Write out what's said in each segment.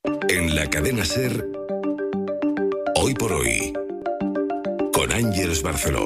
En la cadena SER, Hoy por Hoy, con Ángeles Barceló.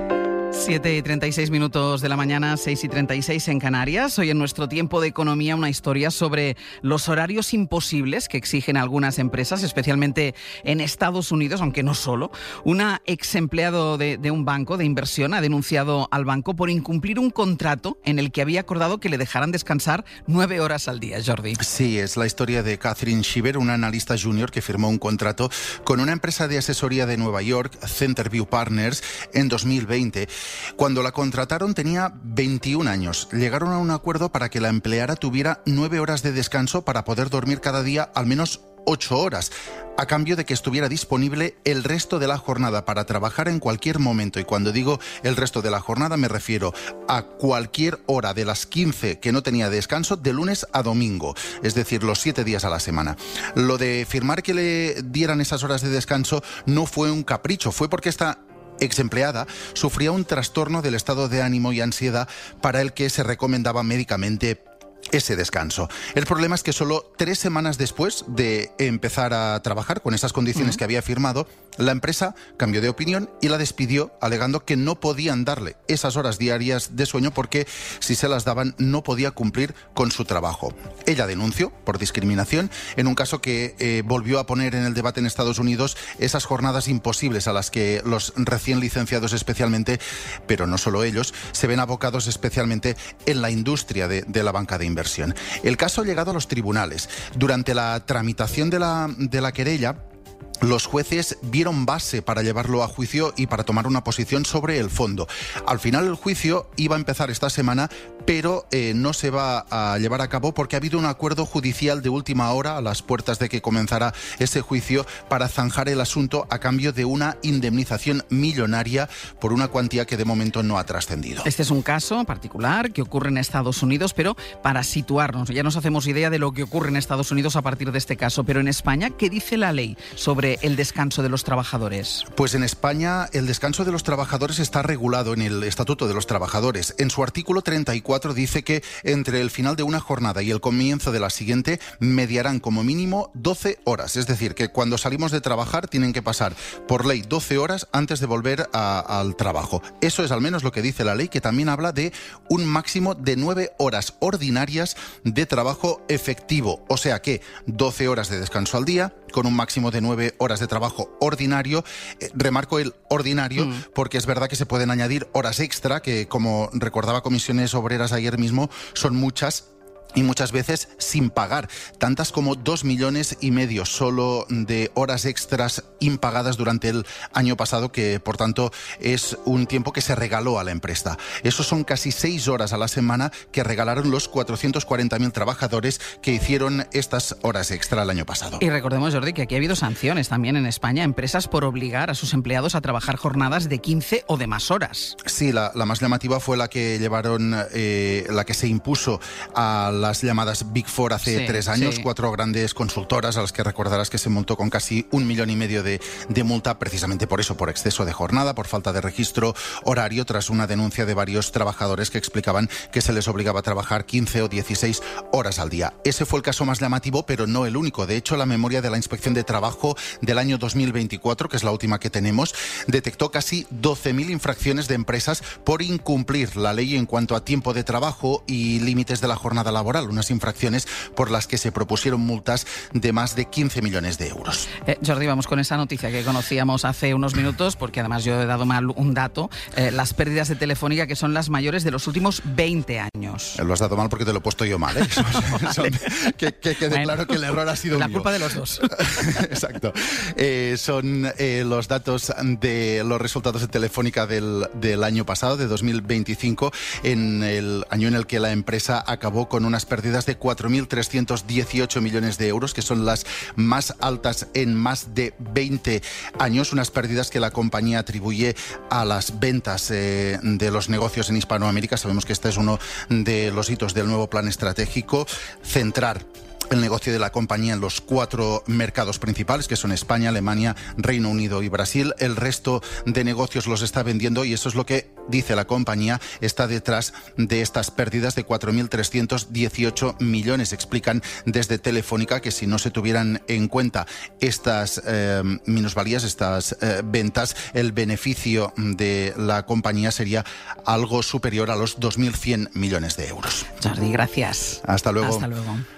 7:36 de la mañana, 6:36 en Canarias. Hoy en nuestro tiempo de economía una historia sobre los horarios imposibles que exigen algunas empresas, especialmente en Estados Unidos, aunque no solo. Una ex empleado de un banco de inversión ha denunciado al banco por incumplir un contrato en el que había acordado que le dejaran descansar 9 horas al día, Jordi. Sí, es la historia de Catherine Shiver, una analista junior que firmó un contrato con una empresa de asesoría de Nueva York, Centerview Partners, en 2020. Cuando la contrataron tenía 21 años. Llegaron a un acuerdo para que la empleada tuviera 9 horas de descanso para poder dormir cada día al menos 8 horas, a cambio de que estuviera disponible el resto de la jornada para trabajar en cualquier momento. Y cuando digo el resto de la jornada me refiero a cualquier hora de las 15 que no tenía descanso, de lunes a domingo, es decir, los 7 días a la semana. Lo de firmar que le dieran esas horas de descanso no fue un capricho, fue porque esta ex empleada sufría un trastorno del estado de ánimo y ansiedad para el que se recomendaba médicamente ese descanso. El problema es que solo 3 semanas después de empezar a trabajar con esas condiciones que había firmado, la empresa cambió de opinión y la despidió, alegando que no podían darle esas horas diarias de sueño porque si se las daban no podía cumplir con su trabajo. Ella denunció por discriminación en un caso que volvió a poner en el debate en Estados Unidos esas jornadas imposibles a las que los recién licenciados especialmente, pero no solo ellos, se ven abocados especialmente en la industria de la banca de inversión. El caso ha llegado a los tribunales. Durante la tramitación de la querella, los jueces vieron base para llevarlo a juicio y para tomar una posición sobre el fondo. Al final el juicio iba a empezar esta semana, pero no se va a llevar a cabo porque ha habido un acuerdo judicial de última hora a las puertas de que comenzara ese juicio para zanjar el asunto a cambio de una indemnización millonaria por una cuantía que de momento no ha trascendido. Este es un caso particular que ocurre en Estados Unidos, pero para situarnos, ya nos hacemos idea de lo que ocurre en Estados Unidos a partir de este caso, pero en España, ¿qué dice la ley sobre el descanso de los trabajadores? Pues en España el descanso de los trabajadores está regulado en el Estatuto de los Trabajadores. En su artículo 34 dice que entre el final de una jornada y el comienzo de la siguiente mediarán como mínimo 12 horas. Es decir, que cuando salimos de trabajar tienen que pasar por ley 12 horas antes de volver al trabajo. Eso es al menos lo que dice la ley, que también habla de un máximo de 9 horas ordinarias de trabajo efectivo. O sea que 12 horas de descanso al día con un máximo de 9 horas de trabajo ordinario. Remarco el ordinario porque es verdad que se pueden añadir horas extra que, como recordaba Comisiones Obreras ayer mismo, son muchas y muchas veces sin pagar, tantas como 2,5 millones solo de horas extras impagadas durante el año pasado, que por tanto es un tiempo que se regaló a la empresa. Eso son casi 6 horas a la semana que regalaron los 440.000 trabajadores que hicieron estas horas extra el año pasado. Y recordemos, Jordi, que aquí ha habido sanciones también en España, empresas por obligar a sus empleados a trabajar jornadas de 15 o de más horas. Sí, la más llamativa fue la que llevaron, la que se impuso a las llamadas Big Four hace 3 años, 4 grandes consultoras a las que recordarás que se multó con casi 1,5 millones de multa, precisamente por eso, por exceso de jornada, por falta de registro horario, tras una denuncia de varios trabajadores que explicaban que se les obligaba a trabajar 15 o 16 horas al día. Ese fue el caso más llamativo, pero no el único. De hecho, la memoria de la Inspección de Trabajo del año 2024, que es la última que tenemos, detectó casi 12.000 infracciones de empresas por incumplir la ley en cuanto a tiempo de trabajo y límites de la jornada laboral, unas infracciones por las que se propusieron multas de más de 15 millones de euros. Jordi, vamos con esa noticia que conocíamos hace unos minutos, porque además yo he dado mal un dato, las pérdidas de Telefónica, que son las mayores de los últimos 20 años. Lo has dado mal porque te lo he puesto yo mal, ¿eh? Que quede claro que el error ha sido la mío. culpa de los dos. Exacto. Son los datos de los resultados de Telefónica del año pasado, de 2025, en el año en el que la empresa acabó con unas pérdidas de 4.318 millones de euros, que son las más altas en más de 20 años, unas pérdidas que la compañía atribuye a las ventas de los negocios en Hispanoamérica. Sabemos que este es uno de los hitos del nuevo plan estratégico, centrar el negocio de la compañía en los 4 mercados principales, que son España, Alemania, Reino Unido y Brasil. El resto de negocios los está vendiendo y eso es lo que, dice la compañía, está detrás de estas pérdidas de 4.318 millones. Explican desde Telefónica que si no se tuvieran en cuenta estas minusvalías, estas ventas, el beneficio de la compañía sería algo superior a los 2.100 millones de euros. Jordi, gracias. Hasta luego. Hasta luego.